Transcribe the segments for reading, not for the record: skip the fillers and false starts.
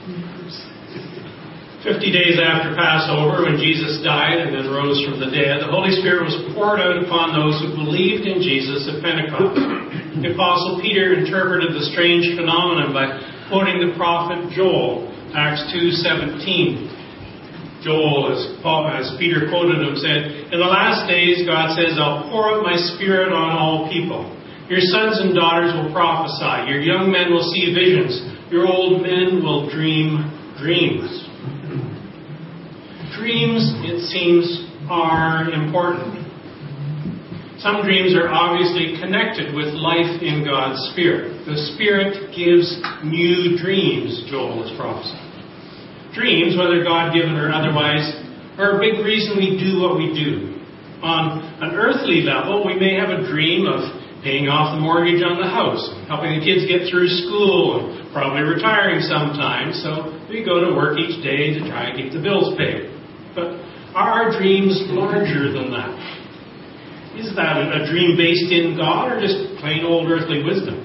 50 days after Passover, when Jesus died and then rose from the dead, the Holy Spirit was poured out upon those who believed in Jesus at Pentecost. The Apostle Peter interpreted the strange phenomenon by quoting the prophet Joel, Acts 2:17. Joel, as Peter quoted him, said, "In the last days, God says, I'll pour out my Spirit on all people. Your sons and daughters will prophesy. Your young men will see visions. Your old men will dream dreams." Dreams, it seems, are important. Some dreams are obviously connected with life in God's Spirit. The Spirit gives new dreams, Joel is prophesying. Dreams, whether God-given or otherwise, are a big reason we do what we do. On an earthly level, we may have a dream of paying off the mortgage on the house, helping the kids get through school, and probably retiring sometime, so we go to work each day to try and keep the bills paid. But are our dreams larger than that? Is that a dream based in God or just plain old earthly wisdom?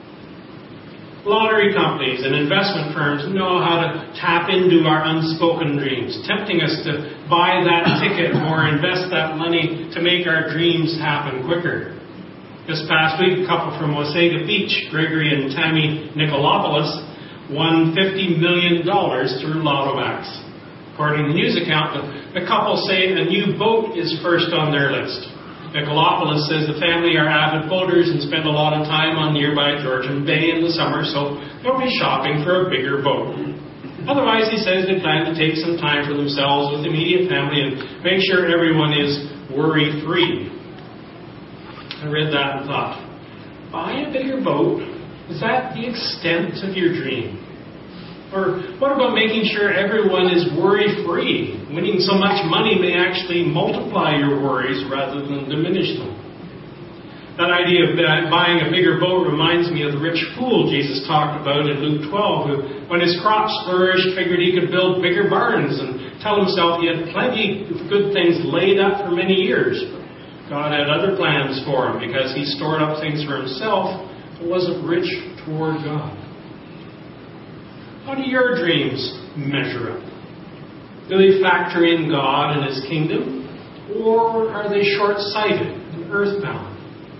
Lottery companies and investment firms know how to tap into our unspoken dreams, tempting us to buy that ticket or invest that money to make our dreams happen quicker. This past week, a couple from Wasaga Beach, Gregory and Tammy Nicolopoulos, won $50 million through LottoMax. According to the news account, the couple say a new boat is first on their list. Nicolopoulos says the family are avid boaters and spend a lot of time on nearby Georgian Bay in the summer, so they'll be shopping for a bigger boat. Otherwise, he says they plan to take some time for themselves with immediate family and make sure everyone is worry-free. I read that and thought, buy a bigger boat? Is that the extent of your dream? Or what about making sure everyone is worry-free? Winning so much money may actually multiply your worries rather than diminish them. That idea of buying a bigger boat reminds me of the rich fool Jesus talked about in Luke 12, who, when his crops flourished, figured he could build bigger barns and tell himself he had plenty of good things laid up for many years. God had other plans for him because he stored up things for himself but wasn't rich toward God. How do your dreams measure up? Do they factor in God and His kingdom? Or are they short-sighted and earthbound?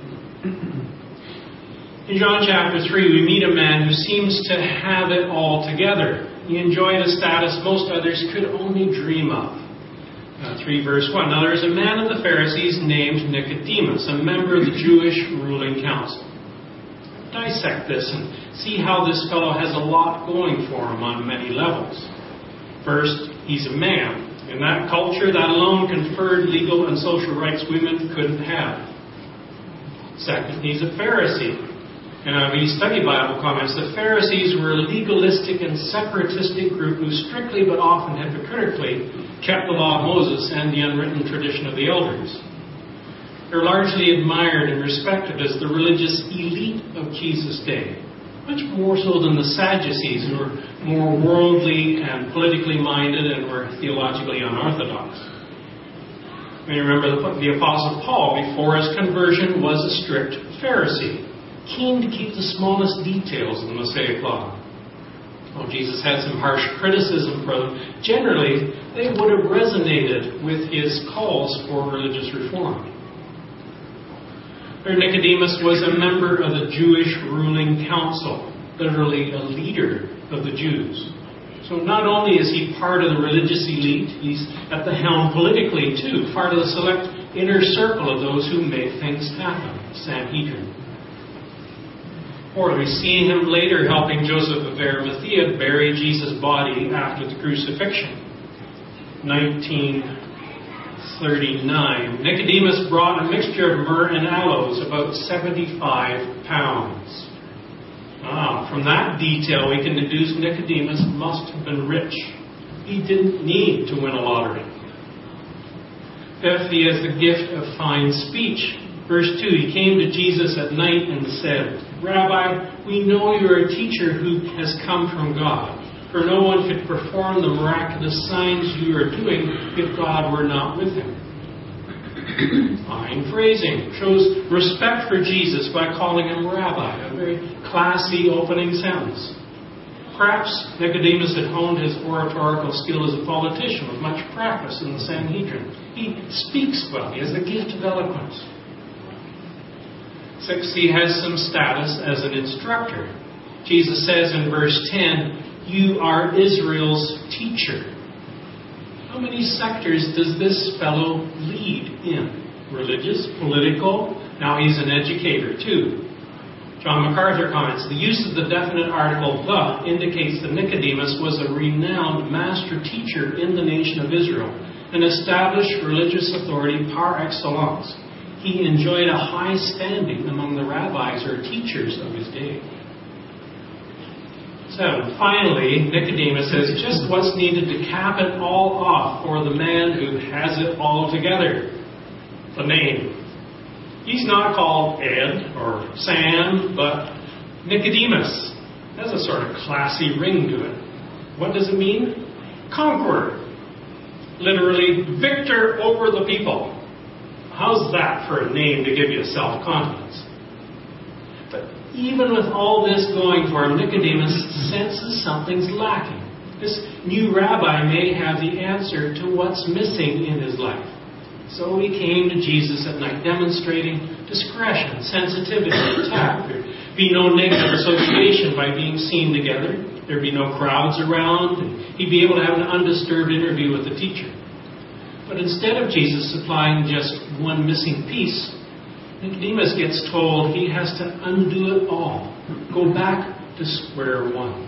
In John chapter 3, we meet a man who seems to have it all together. He enjoyed a status most others could only dream of. 3 verse 1. Now there is a man of the Pharisees named Nicodemus, a member of the Jewish ruling council. Dissect this and see how this fellow has a lot going for him on many levels. First, he's a man. In that culture, that alone conferred legal and social rights women couldn't have. Second, he's a Pharisee. When you study Bible comments, the Pharisees were a legalistic and separatistic group who strictly but often hypocritically kept the law of Moses and the unwritten tradition of the elders. They're largely admired and respected as the religious elite of Jesus' day, much more so than the Sadducees, who were more worldly and politically minded and were theologically unorthodox. You remember the Apostle Paul, before his conversion, was a strict Pharisee, keen to keep the smallest details of the Mosaic law. While Jesus had some harsh criticism for them, generally they would have resonated with his calls for religious reform. Nicodemus was a member of the Jewish ruling council, literally a leader of the Jews. So not only is he part of the religious elite, he's at the helm politically too, part of the select inner circle of those who make things happen, Sanhedrin. Or we see him later helping Joseph of Arimathea bury Jesus' body after the crucifixion. 1939. Nicodemus brought a mixture of myrrh and aloes, about 75 pounds. From that detail, we can deduce Nicodemus must have been rich. He didn't need to win a lottery. Fifth, he has the gift of fine speech. Verse 2, he came to Jesus at night and said, Rabbi, we know you are a teacher who has come from God. For no one could perform the miraculous signs you are doing if God were not with him. Fine phrasing. Shows respect for Jesus by calling him Rabbi. A very classy opening sentence. Perhaps Nicodemus had honed his oratorical skill as a politician with much practice in the Sanhedrin. He speaks well. He has the gift of eloquence. 6, he has some status as an instructor. Jesus says in verse 10, "You are Israel's teacher." How many sectors does this fellow lead in? Religious, political, now he's an educator too. John MacArthur comments, the use of the definite article "the" indicates that Nicodemus was a renowned master teacher in the nation of Israel, an established religious authority par excellence. He enjoyed a high standing among the rabbis or teachers of his day. 7. Finally, Nicodemus says just what's needed to cap it all off for the man who has it all together. The name. He's not called Ed or Sam, but Nicodemus. Has a sort of classy ring to it. What does it mean? Conqueror. Literally, victor over the people. How's that for a name to give you self-confidence? But even with all this going for him, Nicodemus senses something's lacking. This new rabbi may have the answer to what's missing in his life. So he came to Jesus at night, demonstrating discretion, sensitivity, tact. There'd be no negative association by being seen together. There'd be no crowds around. And he'd be able to have an undisturbed interview with the teacher. But instead of Jesus supplying just one missing piece, Nicodemus gets told he has to undo it all. Go back to square one.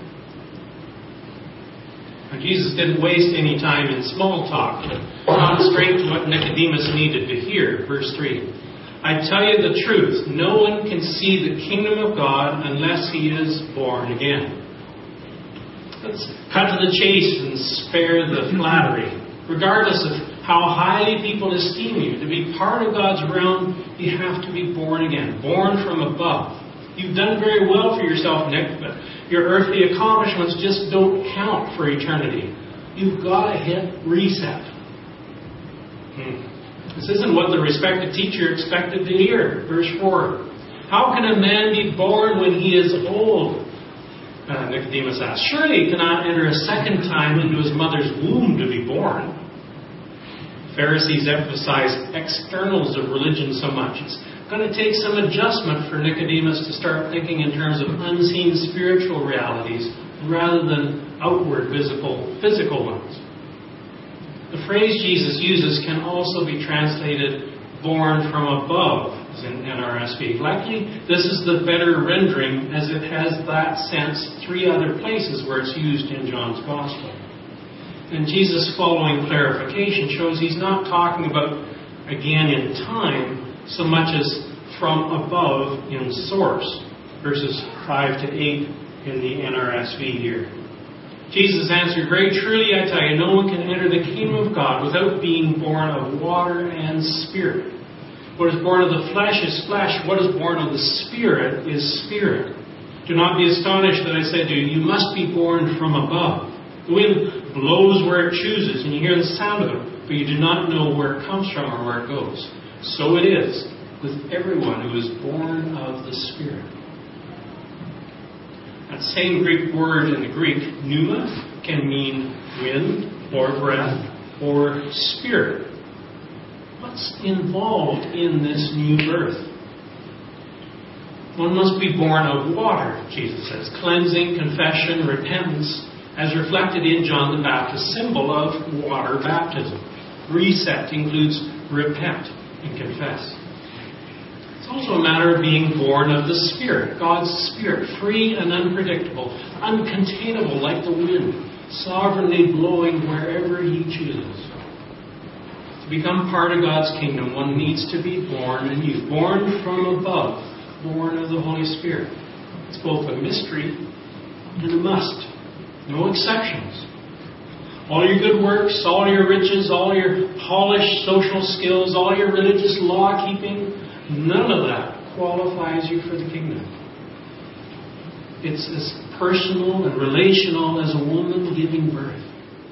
Now, Jesus didn't waste any time in small talk, but got straight to what Nicodemus needed to hear. Verse 3. I tell you the truth, no one can see the kingdom of God unless he is born again. Let's cut to the chase and spare the flattery. Regardless of how highly people esteem you, to be part of God's realm, you have to be born again, born from above. You've done very well for yourself, Nick, but your earthly accomplishments just don't count for eternity. You've got to hit reset. This isn't what the respected teacher expected to hear. Verse 4. How can a man be born when he is old? Nicodemus asked. Surely he cannot enter a second time into his mother's womb to be born. Pharisees emphasize externals of religion so much. It's going to take some adjustment for Nicodemus to start thinking in terms of unseen spiritual realities rather than outward physical ones. The phrase Jesus uses can also be translated born from above, as in NRSV. Likely, this is the better rendering, as it has that sense 3 other places where it's used in John's Gospel. And Jesus' following clarification shows he's not talking about, again in time, so much as from above in source. Verses 5 to 8 in the NRSV here. Jesus answered, very truly I tell you, no one can enter the kingdom of God without being born of water and spirit. What is born of the flesh is flesh. What is born of the spirit is spirit. Do not be astonished that I said to you, you must be born from above. The wind blows where it chooses, and you hear the sound of it, but you do not know where it comes from or where it goes. So it is with everyone who is born of the Spirit. That same Greek word in the Greek, pneuma, can mean wind or breath or spirit. What's involved in this new birth? One must be born of water, Jesus says. Cleansing, confession, repentance, as reflected in John the Baptist's symbol of water baptism. Reset includes repent and confess. It's also a matter of being born of the Spirit, God's Spirit, free and unpredictable, uncontainable like the wind, sovereignly blowing wherever He chooses. To become part of God's kingdom, one needs to be born anew, born from above, born of the Holy Spirit. It's both a mystery and a must. No exceptions. All your good works, all your riches, all your polished social skills, all your religious law-keeping, none of that qualifies you for the kingdom. It's as personal and relational as a woman giving birth.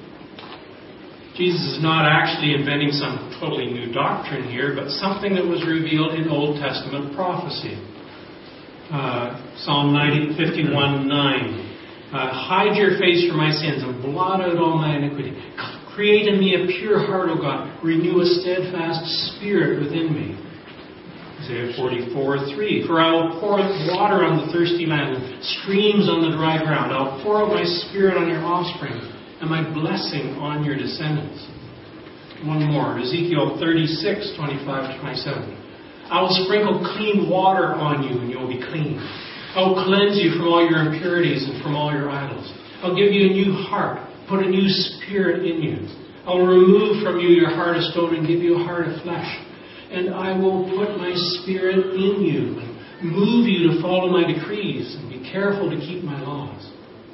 Jesus is not actually inventing some totally new doctrine here, but something that was revealed in Old Testament prophecy. Psalm 51:9. Hide your face from my sins and blot out all my iniquity. Create in me a pure heart, O God. Renew a steadfast spirit within me. Isaiah 44:3. For I will pour out water on the thirsty land and streams on the dry ground. I'll pour out my spirit on your offspring and my blessing on your descendants. One more. Ezekiel 36:25-27. I will sprinkle clean water on you and you will be clean. I will cleanse you from all your impurities and from all your idols. I'll give you a new heart, put a new spirit in you. I will remove from you your heart of stone and give you a heart of flesh. And I will put my spirit in you and move you to follow my decrees and be careful to keep my laws.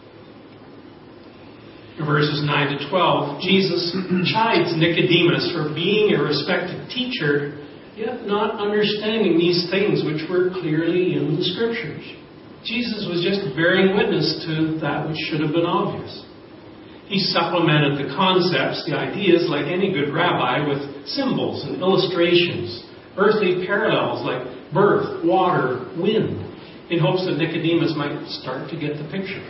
In verses 9-12, Jesus chides Nicodemus for being a respected teacher, yet not understanding these things which were clearly in the Scriptures. Jesus was just bearing witness to that which should have been obvious. He supplemented the concepts, the ideas, like any good rabbi, with symbols and illustrations, earthly parallels like birth, water, wind, in hopes that Nicodemus might start to get the picture.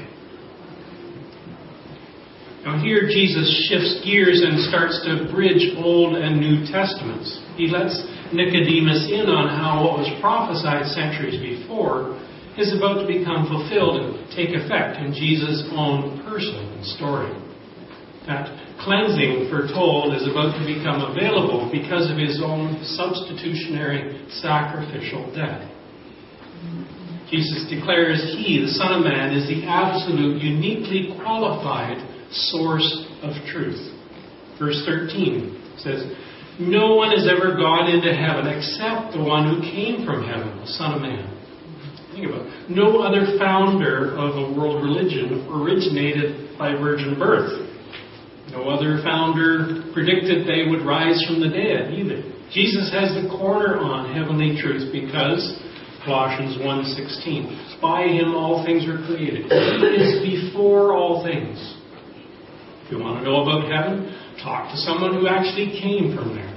Now here Jesus shifts gears and starts to bridge Old and New Testaments. He lets Nicodemus in on how what was prophesied centuries before is about to become fulfilled and take effect in Jesus' own person and story. That cleansing, foretold, is about to become available because of his own substitutionary sacrificial death. Jesus declares he, the Son of Man, is the absolute, uniquely qualified source of truth. Verse 13 says, no one has ever gone into heaven except the one who came from heaven, the Son of Man. Think about it. No other founder of a world religion originated by virgin birth. No other founder predicted they would rise from the dead either. Jesus has the corner on heavenly truth because Colossians 1:16. By him all things were created. He is before all things. If you want to know about heaven, talk to someone who actually came from there.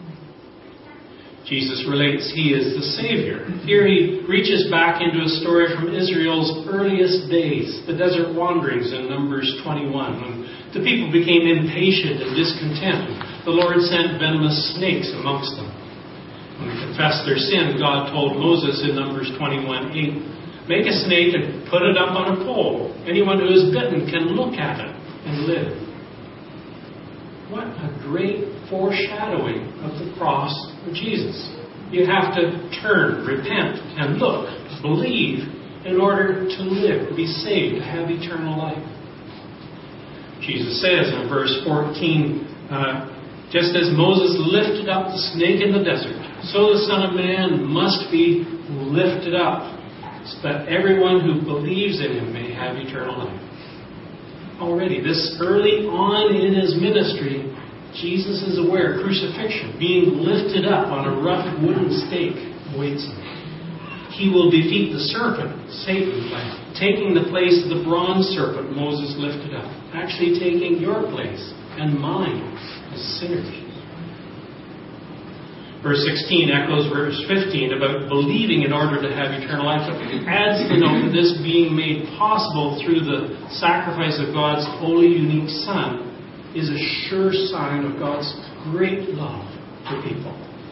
Jesus relates he is the Savior. Here he reaches back into a story from Israel's earliest days, the desert wanderings in Numbers 21, when the people became impatient and discontent. The Lord sent venomous snakes amongst them. When they confessed their sin, God told Moses in Numbers 21:8, make a snake and put it up on a pole. Anyone who is bitten can look at it and live. What a great foreshadowing of the cross of Jesus. You have to turn, repent, and look, believe in order to live, be saved, to have eternal life. Jesus says in verse 14, just as Moses lifted up the snake in the desert, so the Son of Man must be lifted up, so that everyone who believes in him may have eternal life. Already, this early on in his ministry, Jesus is aware crucifixion, being lifted up on a rough wooden stake, awaits him. He will defeat the serpent, Satan, by taking the place of the bronze serpent Moses lifted up, actually taking your place and mine as sinners. Verse 16 echoes verse 15 about believing in order to have eternal life. It adds the note that this being made possible through the sacrifice of God's holy, unique Son is a sure sign of God's great love for people.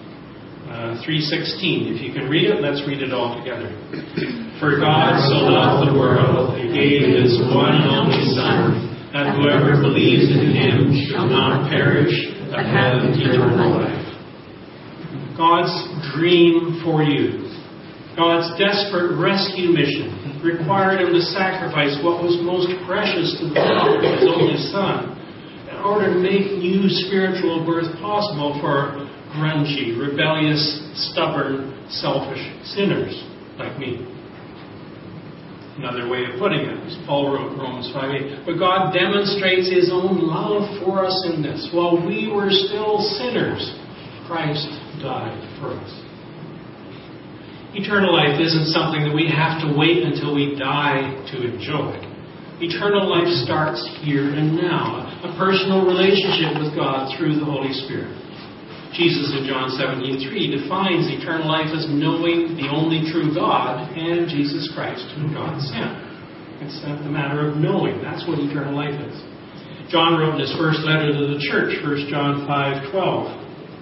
3:16, if you can read it, let's read it all together. For God so loved the world that he gave his one and only Son, that whoever believes in him shall not perish, but have eternal life. God's dream for you, God's desperate rescue mission, required him to sacrifice what was most precious to the Father, his only Son, in order to make new spiritual birth possible for grungy, rebellious, stubborn, selfish sinners like me. Another way of putting it, as Paul wrote in Romans 5:8, but God demonstrates his own love for us in this. While we were still sinners, Christ died for us. Eternal life isn't something that we have to wait until we die to enjoy. Eternal life starts here and now, a personal relationship with God through the Holy Spirit. Jesus in John 17:3 defines eternal life as knowing the only true God and Jesus Christ, whom God sent. It's a matter of knowing. That's what eternal life is. John wrote in his first letter to the church, 1 John 5:12.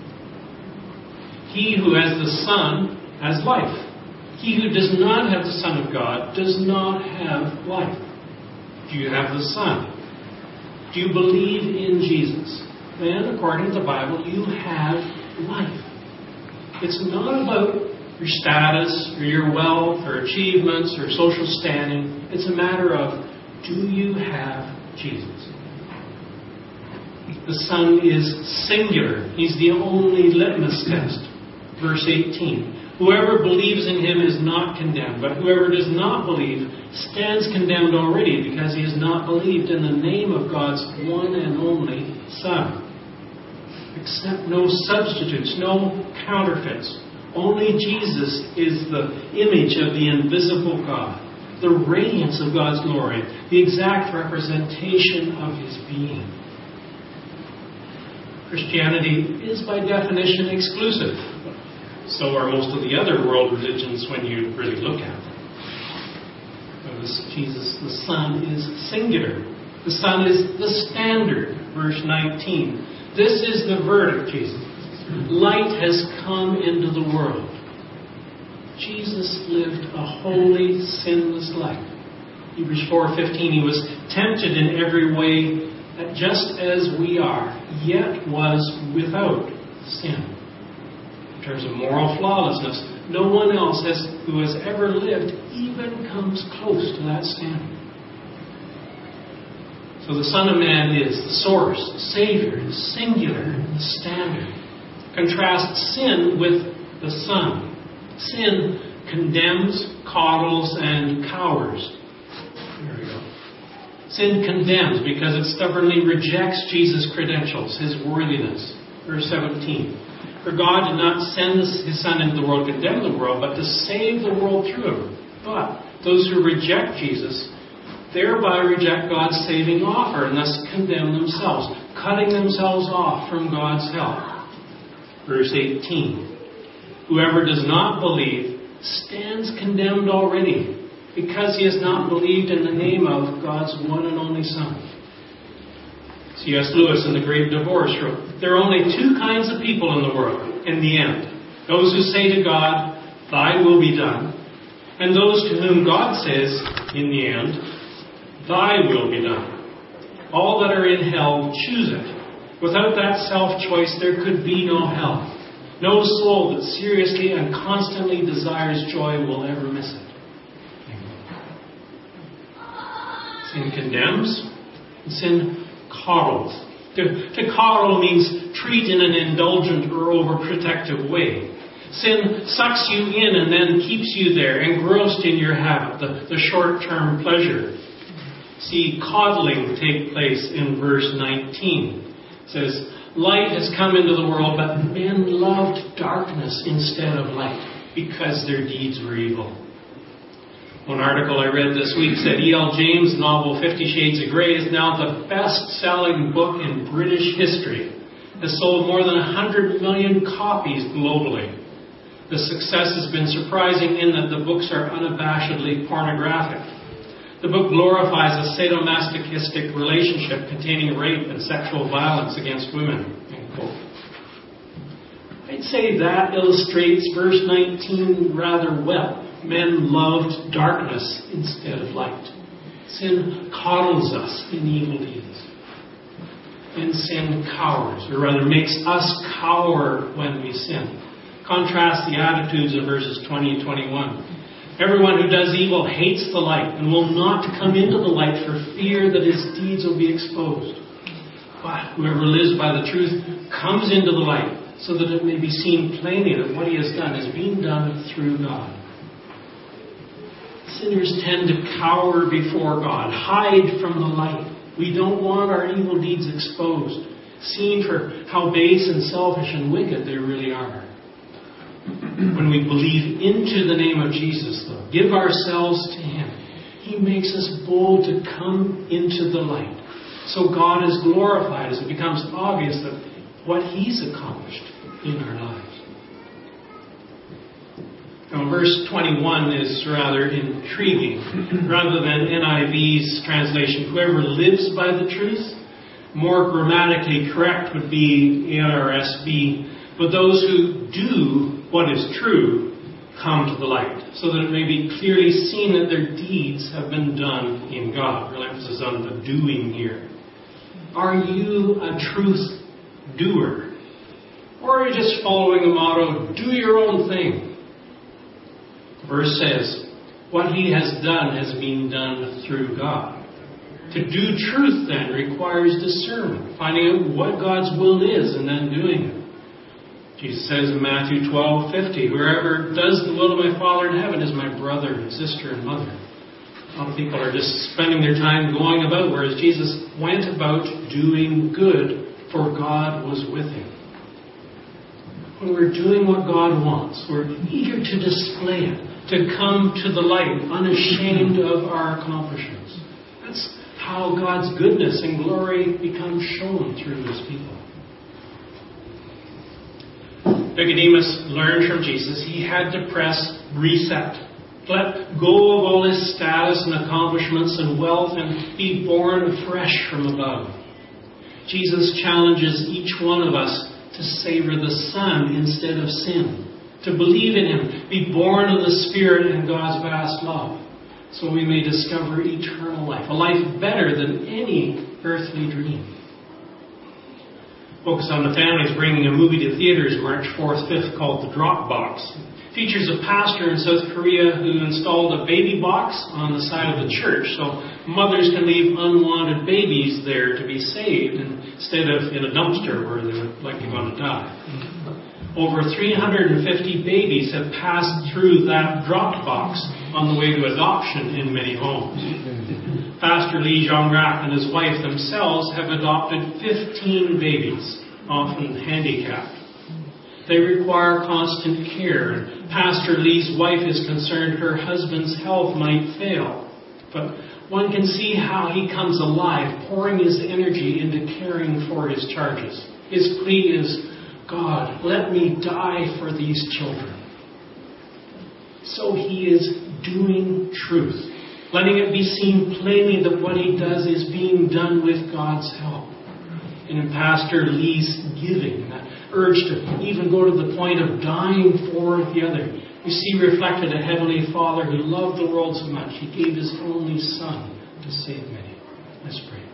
He who has the Son has life. He who does not have the Son of God does not have life. Do you have the Son? Do you believe in Jesus? Then, according to the Bible, you have life. It's not about your status or your wealth or achievements or social standing. It's a matter of, do you have Jesus? The Son is singular. He's the only litmus test. Verse 18. Whoever believes in him is not condemned, but whoever does not believe stands condemned already because he has not believed in the name of God's one and only Son. Accept no substitutes, no counterfeits. Only Jesus is the image of the invisible God, the radiance of God's glory, the exact representation of his being. Christianity is by definition exclusive. So are most of the other world religions when you really look at them. Jesus, the Son, is singular. The Son is the standard. Verse 19. This is the verdict, Jesus. Light has come into the world. Jesus lived a holy, sinless life. Hebrews 4:15, he was tempted in every way, just as we are, yet was without sin. In terms of moral flawlessness, no one else who has ever lived even comes close to that standard. So the Son of Man is the source, the Savior, the singular, the standard. Contrast sin with the Son. Sin condemns, coddles, and cowers. There we go. Sin condemns because it stubbornly rejects Jesus' credentials, his worthiness. Verse 17. For God did not send his Son into the world to condemn the world, but to save the world through him. But those who reject Jesus thereby reject God's saving offer and thus condemn themselves, cutting themselves off from God's help. Verse 18. Whoever does not believe stands condemned already, because he has not believed in the name of God's one and only Son. C.S. Lewis in The Great Divorce wrote, there are only two kinds of people in the world, in the end. Those who say to God, thy will be done, and those to whom God says, in the end, thy will be done. All that are in hell choose it. Without that self-choice, there could be no hell. No soul that seriously and constantly desires joy will ever miss it. Sin condemns, and sin coddles. To coddle means treat in an indulgent or overprotective way. Sin sucks you in and then keeps you there, engrossed in your habit, the short-term pleasure. See coddling take place in verse 19. It says, light has come into the world, but men loved darkness instead of light because their deeds were evil. One article I read this week said E.L. James' novel 50 Shades of Grey is now the best-selling book in British history. It has sold more than 100 million copies globally. The success has been surprising in that the books are unabashedly pornographic. The book glorifies a sadomasochistic relationship containing rape and sexual violence against women. End quote. I'd say that illustrates verse 19 rather well. Men loved darkness instead of light. Sin coddles us in evil deeds. And sin cowers, or rather makes us cower when we sin. Contrast the attitudes of verses 20 and 21. Everyone who does evil hates the light and will not come into the light for fear that his deeds will be exposed. But whoever lives by the truth comes into the light so that it may be seen plainly that what he has done is being done through God. Sinners tend to cower before God, hide from the light. We don't want our evil deeds exposed, seen for how base and selfish and wicked they really are. When we believe into the name of Jesus, though, give ourselves to him, he makes us bold to come into the light. So God is glorified as it becomes obvious that what he's accomplished in our lives. Now, verse 21 is rather intriguing. Rather than NIV's translation, whoever lives by the truth, more grammatically correct would be ARSB, but those who do what is true come to the light, so that it may be clearly seen that their deeds have been done in God. Real emphasis on the doing here. Are you a truth doer? Or are you just following the motto, do your own thing? The verse says, what he has done has been done through God. To do truth then requires discernment, finding out what God's will is and then doing it. Jesus says in Matthew 12:50, whoever does the will of my Father in heaven is my brother and sister and mother. A lot of people are just spending their time going about, whereas Jesus went about doing good, for God was with him. When we're doing what God wants, we're eager to display it, to come to the light, unashamed of our accomplishments. That's how God's goodness and glory become shown through his people. Nicodemus learned from Jesus he had to press reset. Let go of all his status and accomplishments and wealth and be born afresh from above. Jesus challenges each one of us to savor the Son instead of sin, to believe in him, be born of the Spirit and God's vast love, so we may discover eternal life, a life better than any earthly dream. Focus on the Family is bringing a movie to theaters March 4th, 5th called The Drop Box. It features a pastor in South Korea who installed a baby box on the side of the church so mothers can leave unwanted babies there to be saved instead of in a dumpster where they were likely going to die. Over 350 babies have passed through that drop box on the way to adoption in many homes. Pastor Lee Jong-rak and his wife themselves have adopted 15 babies, often handicapped. They require constant care, and Pastor Lee's wife is concerned her husband's health might fail. But one can see how he comes alive, pouring his energy into caring for his charges. His plea is, God, let me die for these children. So he is doing truth, letting it be seen plainly that what he does is being done with God's help. And in Pastor Lee's giving, that urge to even go to the point of dying for the other, we see reflected a Heavenly Father who loved the world so much, he gave his only Son to save many. Let's pray.